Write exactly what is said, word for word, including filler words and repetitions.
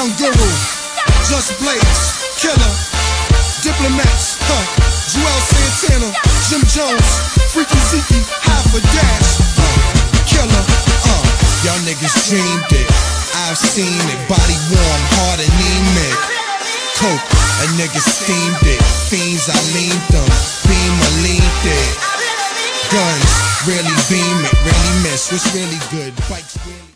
Young Guru, Just Blaze, Killer, Diplomats, huh? Joel Santana, Jim Jones, Freaky Zeke, Half a Dash, uh, Killer, uh. Y'all niggas dreamed it, I've seen it. Body warm, heart anemic. Coke, a nigga steamed it. Fiends, I leaned them. Beam, I leaned it. Guns, really beam it, really miss. What's really good? Bikes, really